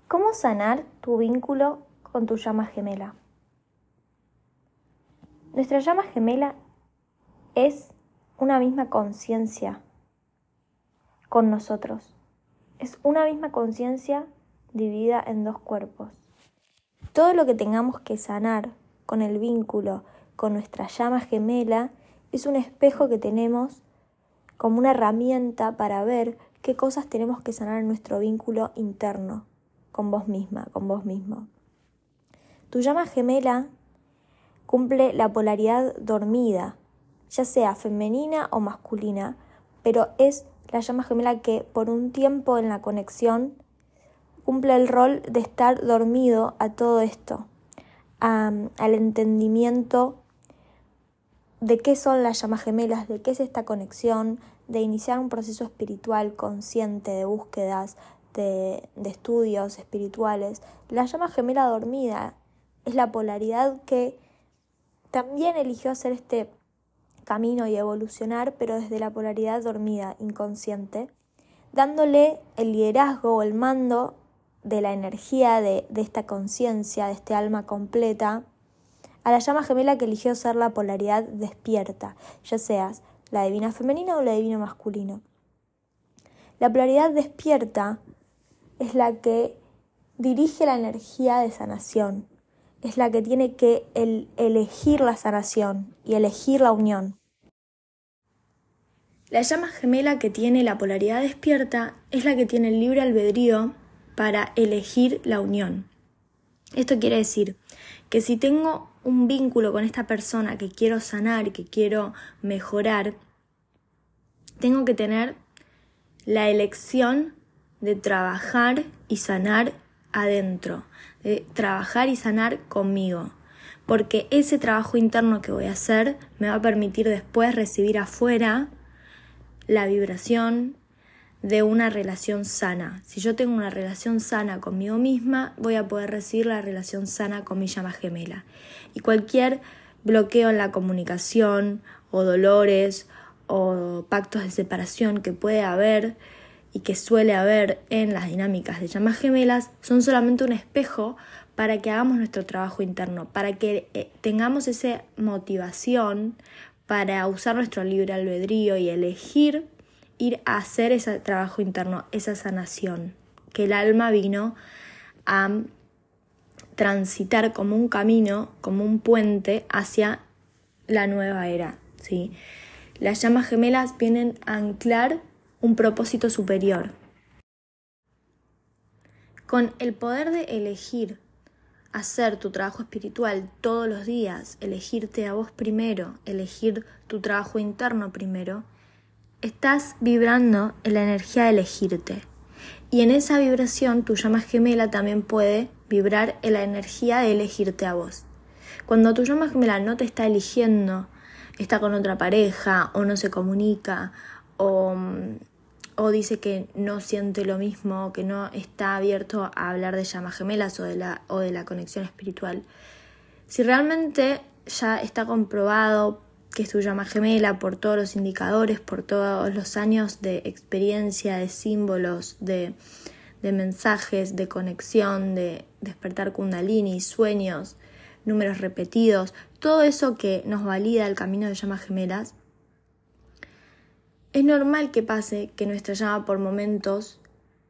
¿Cómo sanar tu vínculo con tu llama gemela? Nuestra llama gemela es una misma conciencia con nosotros. Es una misma conciencia dividida en dos cuerpos. Todo lo que tengamos que sanar con el vínculo con nuestra llama gemela es un espejo que tenemos como una herramienta para ver qué cosas tenemos que sanar en nuestro vínculo interno con vos misma, con vos mismo. Tu llama gemela cumple la polaridad dormida, ya sea femenina o masculina, pero es la llama gemela que por un tiempo en la conexión cumple el rol de estar dormido a todo esto, al entendimiento de qué son las llamas gemelas, de qué es esta conexión, de iniciar un proceso espiritual consciente de búsquedas, de estudios espirituales. La llama gemela dormida es la polaridad que también eligió hacer este camino y evolucionar, pero desde la polaridad dormida, inconsciente, dándole el liderazgo o el mando de la energía de esta conciencia, de este alma completa, a la llama gemela que eligió ser la polaridad despierta, ya seas la divina femenina o la divina masculino. La polaridad despierta es la que dirige la energía de sanación, es la que tiene que elegir la sanación y elegir la unión. La llama gemela que tiene la polaridad despierta es la que tiene el libre albedrío para elegir la unión. Esto quiere decir que si tengo un vínculo con esta persona que quiero sanar, que quiero mejorar, tengo que tener la elección de trabajar y sanar adentro, de trabajar y sanar conmigo, porque ese trabajo interno que voy a hacer me va a permitir después recibir afuera la vibración de una relación sana. Si yo tengo una relación sana conmigo misma, voy a poder recibir la relación sana con mi llama gemela. Y cualquier bloqueo en la comunicación, o dolores, o pactos de separación que puede haber y que suele haber en las dinámicas de llamas gemelas, son solamente un espejo para que hagamos nuestro trabajo interno, para que tengamos esa motivación para usar nuestro libre albedrío y elegir ir a hacer ese trabajo interno, esa sanación, que el alma vino a transitar como un camino, como un puente hacia la nueva era, ¿sí? Las llamas gemelas vienen a anclar un propósito superior. Con el poder de elegir hacer tu trabajo espiritual todos los días, elegirte a vos primero, elegir tu trabajo interno primero, estás vibrando en la energía de elegirte. Y en esa vibración tu llama gemela también puede vibrar en la energía de elegirte a vos. Cuando tu llama gemela no te está eligiendo, está con otra pareja, o no se comunica, o dice que no siente lo mismo, que no está abierto a hablar de llamas gemelas o de la conexión espiritual. Si realmente ya está comprobado que es tu llama gemela por todos los indicadores, por todos los años de experiencia, de símbolos, de mensajes, de conexión, de despertar kundalini, sueños, números repetidos, todo eso que nos valida el camino de llamas gemelas, es normal que pase que nuestra llama por momentos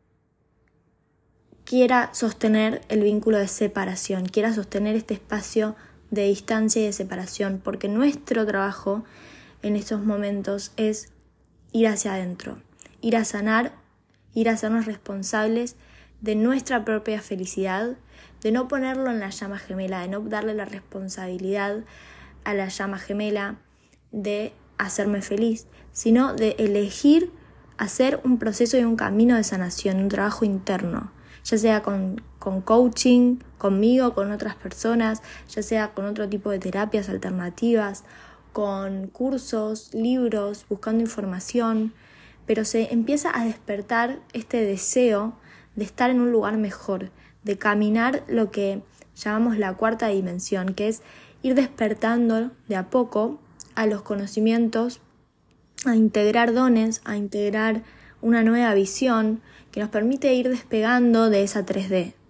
quiera sostener el vínculo de separación, quiera sostener este espacio de distancia y de separación, porque nuestro trabajo en estos momentos es ir hacia adentro, ir a sanar, ir a hacernos responsables de nuestra propia felicidad, de no ponerlo en la llama gemela, de no darle la responsabilidad a la llama gemela de hacerme feliz, sino de elegir hacer un proceso y un camino de sanación, un trabajo interno, ya sea con coaching, conmigo, con otras personas, ya sea con otro tipo de terapias alternativas, con cursos, libros, buscando información, pero se empieza a despertar este deseo de estar en un lugar mejor, de caminar lo que llamamos la cuarta dimensión, que es ir despertando de a poco a los conocimientos, a integrar dones, a integrar una nueva visión que nos permite ir despegando de esa 3D,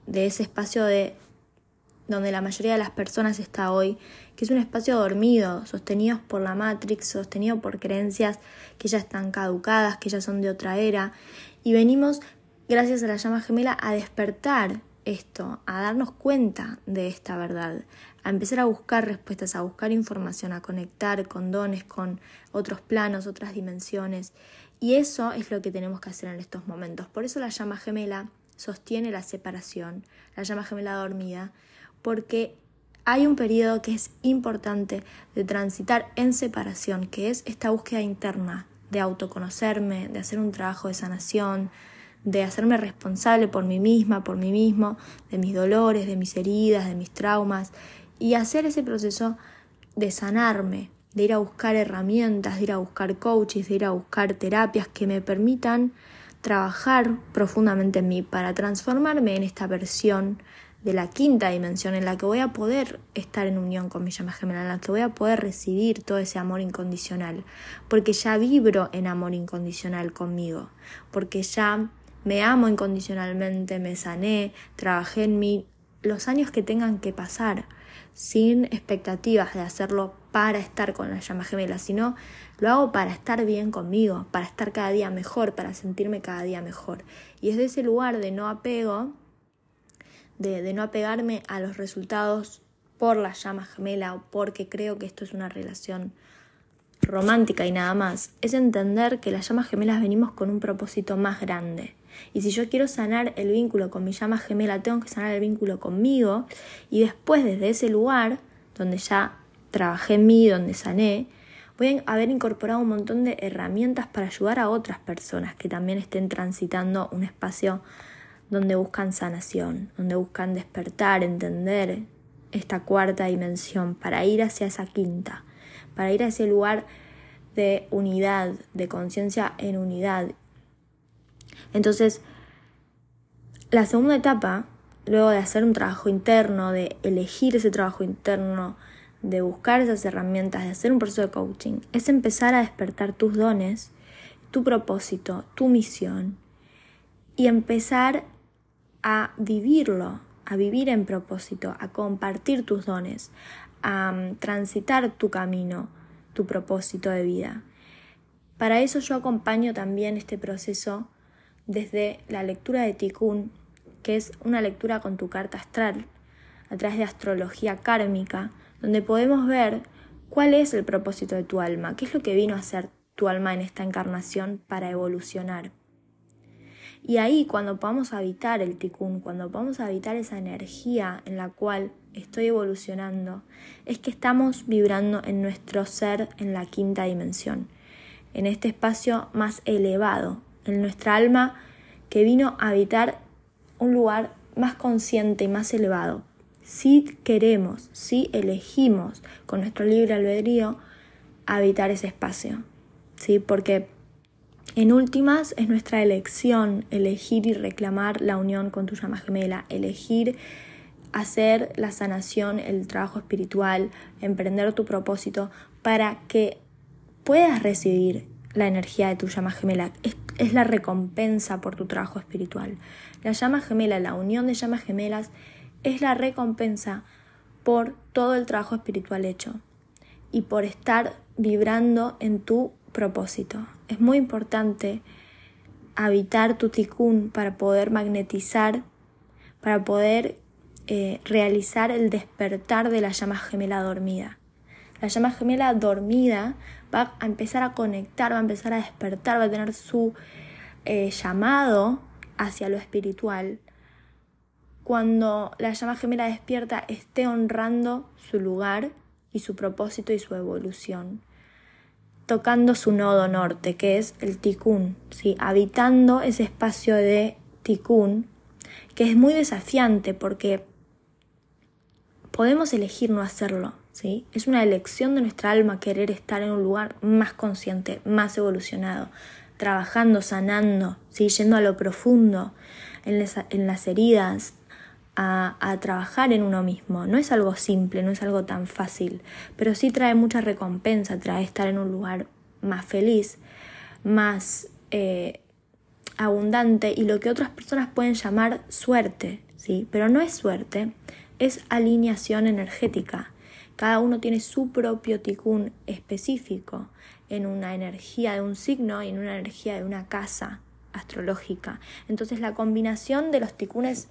de ese espacio de donde la mayoría de las personas está hoy, que es un espacio dormido, sostenidos por la Matrix, sostenido por creencias que ya están caducadas, que ya son de otra era, y venimos, gracias a la llama gemela, a despertar esto, a darnos cuenta de esta verdad, a empezar a buscar respuestas, a buscar información, a conectar con dones, con otros planos, otras dimensiones, y eso es lo que tenemos que hacer en estos momentos. Por eso la llama gemela sostiene la separación, la llama gemela dormida, porque hay un periodo que es importante de transitar en separación, que es esta búsqueda interna de autoconocerme, de hacer un trabajo de sanación, de hacerme responsable por mí misma, por mí mismo, de mis dolores, de mis heridas, de mis traumas, y hacer ese proceso de sanarme, de ir a buscar herramientas, de ir a buscar coaches, de ir a buscar terapias que me permitan trabajar profundamente en mí para transformarme en esta versión de la quinta dimensión en la que voy a poder estar en unión con mi llama gemela, en la que voy a poder recibir todo ese amor incondicional, porque ya vibro en amor incondicional conmigo, porque ya me amo incondicionalmente, me sané, trabajé en mí los años que tengan que pasar, sin expectativas de hacerlo para estar con la llama gemela, sino lo hago para estar bien conmigo, para estar cada día mejor, para sentirme cada día mejor. Y es de ese lugar de no apego, de no apegarme a los resultados por la llama gemela o porque creo que esto es una relación romántica y nada más. Es entender que las llamas gemelas venimos con un propósito más grande. Y si yo quiero sanar el vínculo con mi llama gemela, tengo que sanar el vínculo conmigo. Y después, desde ese lugar, donde ya trabajé en mí, donde sané, voy a haber incorporado un montón de herramientas para ayudar a otras personas que también estén transitando un espacio donde buscan sanación, donde buscan despertar, entender esta cuarta dimensión para ir hacia esa quinta, para ir a ese lugar de unidad, de conciencia en unidad. Entonces, la segunda etapa, luego de hacer un trabajo interno, de elegir ese trabajo interno, de buscar esas herramientas, de hacer un proceso de coaching, es empezar a despertar tus dones, tu propósito, tu misión, y empezar a vivirlo, a vivir en propósito, a compartir tus dones, a transitar tu camino, tu propósito de vida. Para eso yo acompaño también este proceso desde la lectura de Tikkun, que es una lectura con tu carta astral, a través de astrología kármica, donde podemos ver cuál es el propósito de tu alma, qué es lo que vino a hacer tu alma en esta encarnación para evolucionar. Y ahí, cuando podamos habitar el Tikkun, cuando podamos habitar esa energía en la cual estoy evolucionando, es que estamos vibrando en nuestro ser en la quinta dimensión, en este espacio más elevado, en nuestra alma que vino a habitar un lugar más consciente y más elevado. Si queremos, si elegimos con nuestro libre albedrío habitar ese espacio, ¿sí? Porque en últimas es nuestra elección elegir y reclamar la unión con tu llama gemela, elegir hacer la sanación, el trabajo espiritual, emprender tu propósito para que puedas recibir la energía de tu llama gemela. Es la recompensa por tu trabajo espiritual. La llama gemela, la unión de llamas gemelas es la recompensa por todo el trabajo espiritual hecho y por estar vibrando en tu propósito. Es muy importante habitar tu Tikkun para poder magnetizar, para poder realizar el despertar de la llama gemela dormida. La llama gemela dormida va a empezar a conectar, va a empezar a despertar, va a tener su llamado hacia lo espiritual. Cuando la llama gemela despierta, esté honrando su lugar y su propósito y su evolución, tocando su nodo norte, que es el Tikkun, ¿sí? Habitando ese espacio de Tikkun, que es muy desafiante porque podemos elegir no hacerlo, ¿sí? Es una elección de nuestra alma querer estar en un lugar más consciente, más evolucionado, trabajando, sanando, ¿sí? Yendo a lo profundo, en las heridas, a trabajar en uno mismo. No es algo simple, no es algo tan fácil, pero sí trae mucha recompensa, trae estar en un lugar más feliz, más abundante y lo que otras personas pueden llamar suerte, ¿sí? Pero no es suerte, es alineación energética. Cada uno tiene su propio tikkun específico en una energía de un signo y en una energía de una casa astrológica. Entonces la combinación de los tikkunes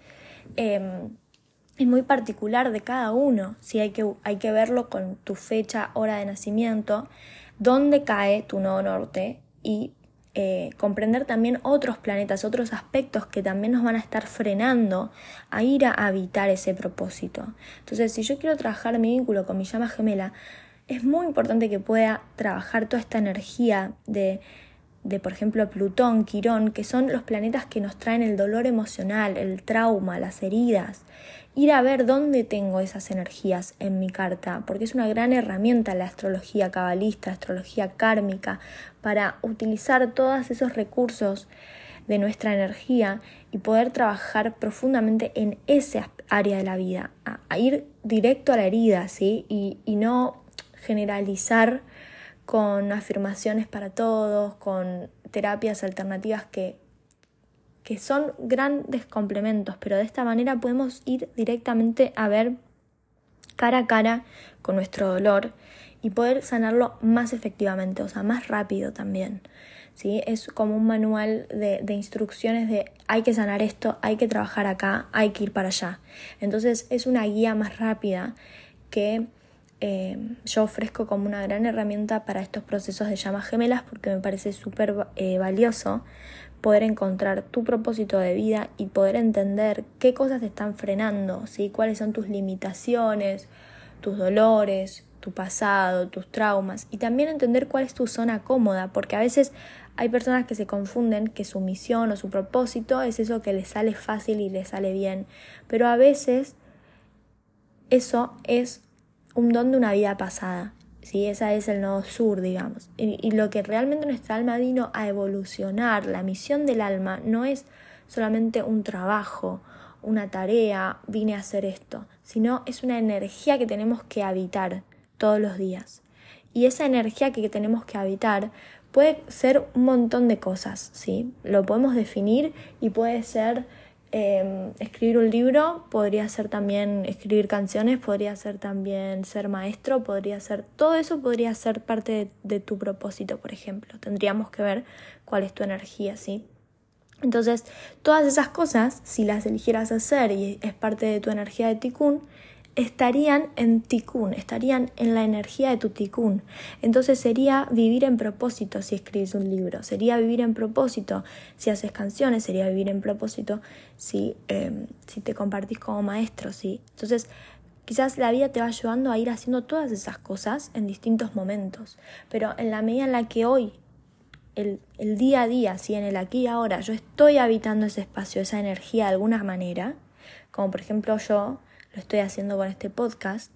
es muy particular de cada uno. ¿Sí? Hay que verlo con tu fecha, hora de nacimiento, dónde cae tu nodo norte y comprender también otros planetas, otros aspectos que también nos van a estar frenando a ir a habitar ese propósito. Entonces, si yo quiero trabajar mi vínculo con mi llama gemela, es muy importante que pueda trabajar toda esta energía de por ejemplo, Plutón, Quirón, que son los planetas que nos traen el dolor emocional, el trauma, las heridas. Ir a ver dónde tengo esas energías en mi carta, porque es una gran herramienta la astrología cabalista, astrología kármica, para utilizar todos esos recursos de nuestra energía y poder trabajar profundamente en ese área de la vida, a ir directo a la herida, ¿sí? Y no generalizar con afirmaciones para todos, con terapias alternativas que son grandes complementos, pero de esta manera podemos ir directamente a ver cara a cara con nuestro dolor y poder sanarlo más efectivamente, o sea, más rápido también, ¿sí? Es como un manual de instrucciones de hay que sanar esto, hay que trabajar acá, hay que ir para allá. Entonces es una guía más rápida que yo ofrezco como una gran herramienta para estos procesos de llamas gemelas, porque me parece súper valioso poder encontrar tu propósito de vida y poder entender qué cosas te están frenando, ¿sí? Cuáles son tus limitaciones, tus dolores, tu pasado, tus traumas, y también entender cuál es tu zona cómoda, porque a veces hay personas que se confunden que su misión o su propósito es eso que les sale fácil y les sale bien, pero a veces eso es un don de una vida pasada, ¿sí? Esa es el nodo sur, digamos. Y lo que realmente nuestra alma vino a evolucionar, la misión del alma, no es solamente un trabajo, una tarea, vine a hacer esto, sino es una energía que tenemos que habitar todos los días. Y esa energía que tenemos que habitar puede ser un montón de cosas, ¿sí? Lo podemos definir y puede ser escribir un libro, podría ser también escribir canciones, podría ser también ser maestro, podría ser, todo eso podría ser parte de tu propósito, por ejemplo. Tendríamos que ver cuál es tu energía, ¿sí? Entonces, todas esas cosas, si las eligieras hacer y es parte de tu energía de tikkun, estarían en tikkun, estarían en la energía de tu tikkun. Entonces sería vivir en propósito si escribes un libro, sería vivir en propósito si haces canciones, sería vivir en propósito si te compartís como maestro, ¿sí? Entonces quizás la vida te va ayudando a ir haciendo todas esas cosas en distintos momentos, pero en la medida en la que hoy, el día a día, ¿sí? En el aquí y ahora, yo estoy habitando ese espacio, esa energía de alguna manera, como por ejemplo yo lo estoy haciendo con este podcast,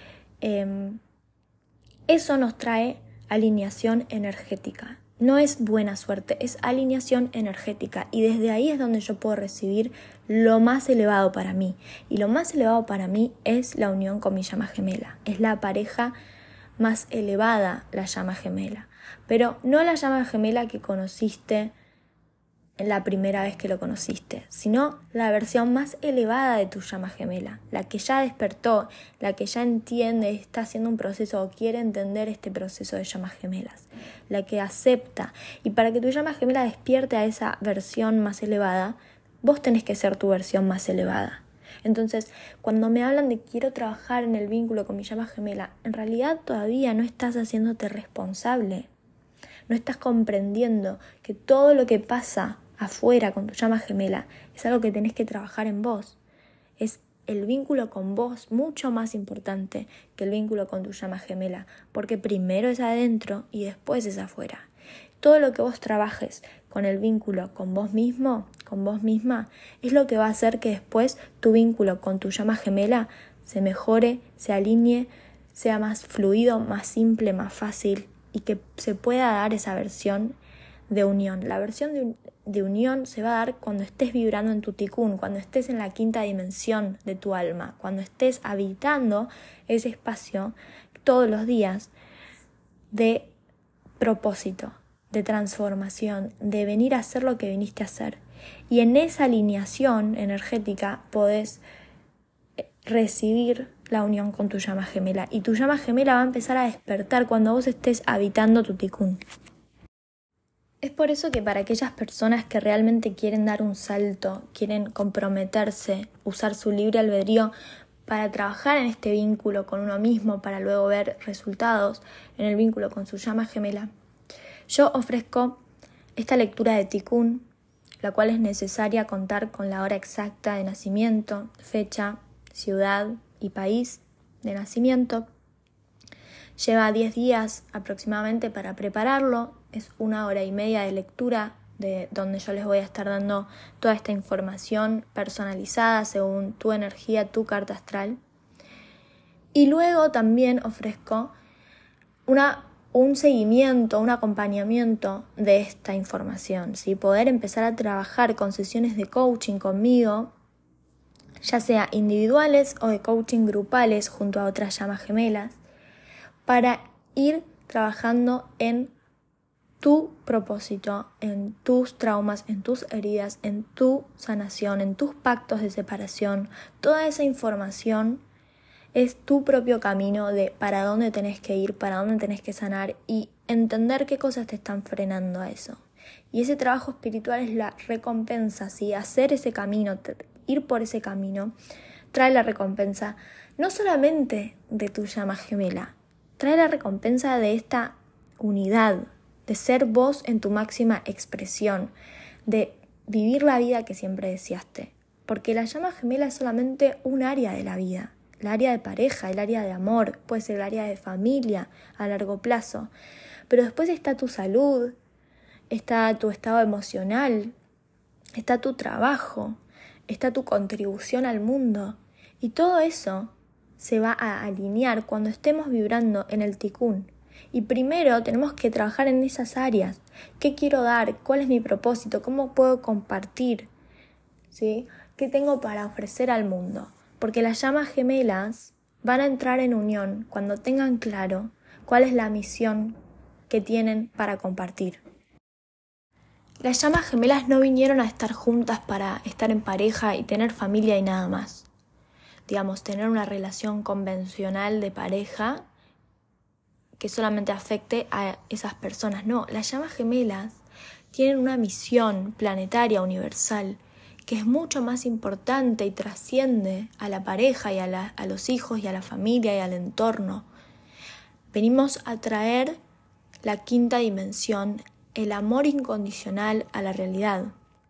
eso nos trae alineación energética. No es buena suerte, es alineación energética. Y desde ahí es donde yo puedo recibir lo más elevado para mí. Y lo más elevado para mí es la unión con mi llama gemela. Es la pareja más elevada, la llama gemela. Pero no la llama gemela que conociste la primera vez que lo conociste, sino la versión más elevada de tu llama gemela, la que ya despertó, la que ya entiende, está haciendo un proceso o quiere entender este proceso de llamas gemelas, la que acepta. Y para que tu llama gemela despierte a esa versión más elevada, vos tenés que ser tu versión más elevada. Entonces, cuando me hablan de quiero trabajar en el vínculo con mi llama gemela, en realidad todavía no estás haciéndote responsable. No estás comprendiendo que todo lo que pasa afuera con tu llama gemela es algo que tenés que trabajar en vos. Es el vínculo con vos mucho más importante que el vínculo con tu llama gemela, porque primero es adentro y después es afuera. Todo lo que vos trabajes con el vínculo con vos mismo, con vos misma, es lo que va a hacer que después tu vínculo con tu llama gemela se mejore, se alinee, sea más fluido, más simple, más fácil, y que se pueda dar esa versión de unión. La versión de unión se va a dar cuando estés vibrando en tu tikkun, cuando estés en la quinta dimensión de tu alma, cuando estés habitando ese espacio todos los días de propósito, de transformación, de venir a hacer lo que viniste a hacer. Y en esa alineación energética podés recibir la unión con tu llama gemela. Y tu llama gemela va a empezar a despertar cuando vos estés habitando tu ticún. Es por eso que para aquellas personas que realmente quieren dar un salto, quieren comprometerse, usar su libre albedrío para trabajar en este vínculo con uno mismo, para luego ver resultados en el vínculo con su llama gemela, yo ofrezco esta lectura de ticún, la cual es necesaria contar con la hora exacta de nacimiento, fecha, ciudad y país de nacimiento. Lleva 10 días aproximadamente para prepararlo, es 1 hora y media de lectura de donde yo les voy a estar dando toda esta información personalizada según tu energía, tu carta astral. Y luego también ofrezco un seguimiento, un acompañamiento de esta información, ¿sí? Poder empezar a trabajar con sesiones de coaching conmigo, ya sea individuales o de coaching grupales junto a otras llamas gemelas, para ir trabajando en tu propósito, en tus traumas, en tus heridas, en tu sanación, en tus pactos de separación. Toda esa información es tu propio camino de para dónde tenés que ir, para dónde tenés que sanar y entender qué cosas te están frenando a eso. Y ese trabajo espiritual es la recompensa, ¿sí? Hacer ese camino, ir por ese camino, trae la recompensa no solamente de tu llama gemela, trae la recompensa de esta unidad, de ser vos en tu máxima expresión, de vivir la vida que siempre deseaste. Porque la llama gemela es solamente un área de la vida, el área de pareja, el área de amor, puede ser el área de familia a largo plazo. Pero después está tu salud, está tu estado emocional, está tu trabajo, está tu contribución al mundo. Y todo eso se va a alinear cuando estemos vibrando en el ticún. Y primero tenemos que trabajar en esas áreas. ¿Qué quiero dar? ¿Cuál es mi propósito? ¿Cómo puedo compartir? ¿Sí? ¿Qué tengo para ofrecer al mundo? Porque las llamas gemelas van a entrar en unión cuando tengan claro cuál es la misión que tienen para compartir. Las llamas gemelas no vinieron a estar juntas para estar en pareja y tener familia y nada más. Digamos, tener una relación convencional de pareja que solamente afecte a esas personas. No, las llamas gemelas tienen una misión planetaria, universal, que es mucho más importante y trasciende a la pareja y a los hijos y a la familia y al entorno. Venimos a traer la quinta dimensión, el amor incondicional a la realidad.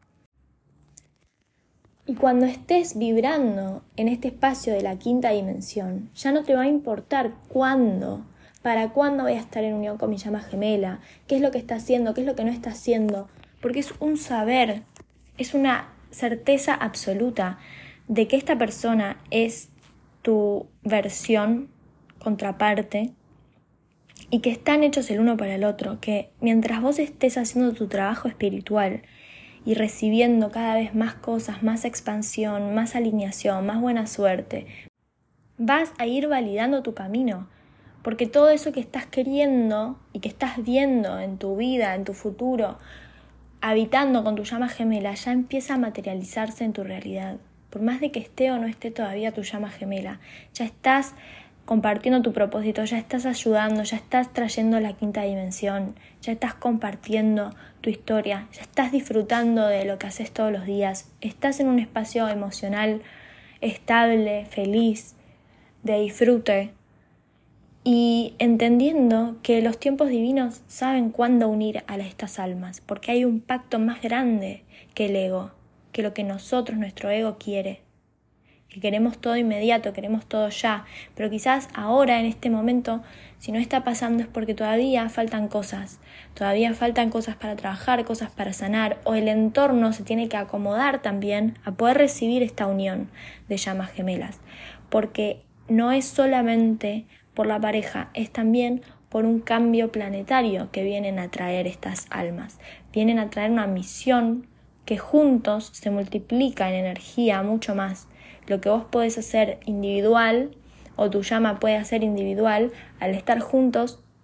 Y cuando estés vibrando en este espacio de la quinta dimensión, ya no te va a importar cuándo, para cuándo voy a estar en unión con mi llama gemela, qué es lo que está haciendo, qué es lo que no está haciendo, porque es un saber, es una certeza absoluta de que esta persona es tu versión, contraparte, y que están hechos el uno para el otro, que mientras vos estés haciendo tu trabajo espiritual y recibiendo cada vez más cosas, más expansión, más alineación, más buena suerte, vas a ir validando tu camino, porque todo eso que estás queriendo y que estás viendo en tu vida, en tu futuro, habitando con tu llama gemela, ya empieza a materializarse en tu realidad. Por más de que esté o no esté todavía tu llama gemela, ya estás compartiendo tu propósito, ya estás ayudando, ya estás trayendo la quinta dimensión, ya estás compartiendo tu historia, ya estás disfrutando de lo que haces todos los días, estás en un espacio emocional estable, feliz, de disfrute y entendiendo que los tiempos divinos saben cuándo unir a estas almas, porque hay un pacto más grande que el ego, que lo que nosotros, nuestro ego quiere. Que queremos todo inmediato, queremos todo ya, pero quizás ahora, en este momento, si no está pasando es porque todavía faltan cosas para trabajar, cosas para sanar, o el entorno se tiene que acomodar también a poder recibir esta unión de llamas gemelas, porque no es solamente por la pareja, es también por un cambio planetario que vienen a traer estas almas, vienen a traer una misión que juntos se multiplica en energía mucho más. Lo que vos podés hacer individual o tu llama puede hacer individual, al estar juntos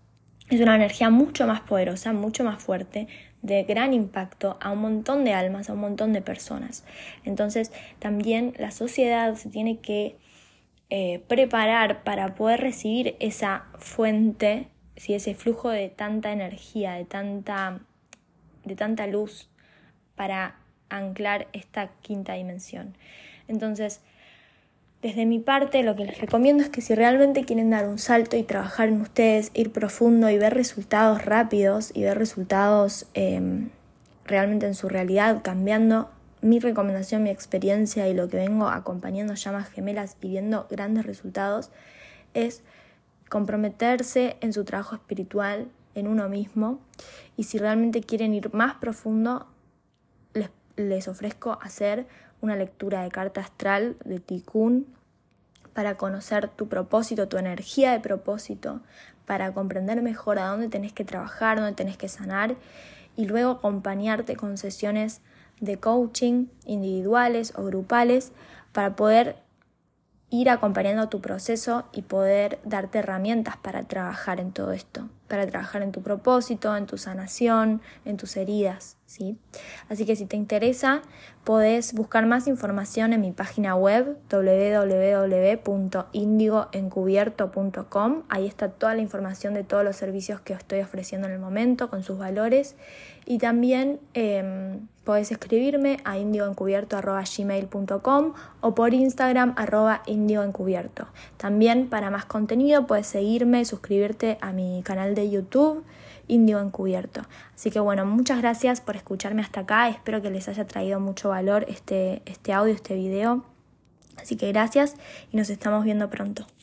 Es una energía mucho más poderosa, mucho más fuerte, de gran impacto a un montón de almas, a un montón de personas. Entonces también la sociedad se tiene que preparar para poder recibir esa fuente, ¿sí? Ese flujo de tanta energía, de tanta luz para anclar esta quinta dimensión. Entonces, desde mi parte, lo que les recomiendo es que si realmente quieren dar un salto y trabajar en ustedes, ir profundo y ver resultados rápidos y ver resultados realmente en su realidad cambiando, mi recomendación, mi experiencia y lo que vengo acompañando llamas gemelas y viendo grandes resultados es comprometerse en su trabajo espiritual, en uno mismo, y si realmente quieren ir más profundo, les ofrezco hacer una lectura de carta astral de Tikkun para conocer tu propósito, tu energía de propósito, para comprender mejor a dónde tenés que trabajar, dónde tenés que sanar y luego acompañarte con sesiones de coaching individuales o grupales para poder ir acompañando tu proceso y poder darte herramientas para trabajar en todo esto, para trabajar en tu propósito, en tu sanación, en tus heridas, ¿sí? Así que si te interesa, podés buscar más información en mi página web www.indigoencubierto.com. Ahí está toda la información de todos los servicios que estoy ofreciendo en el momento, con sus valores. Y también podés escribirme a indigoencubierto@gmail.com o por Instagram @indigoencubierto. También para más contenido puedes seguirme, suscribirte a mi canal de YouTube Índigo Encubierto. Así que bueno, muchas gracias por escucharme hasta acá. Espero que les haya traído mucho valor este audio, este video. Así que gracias y nos estamos viendo pronto.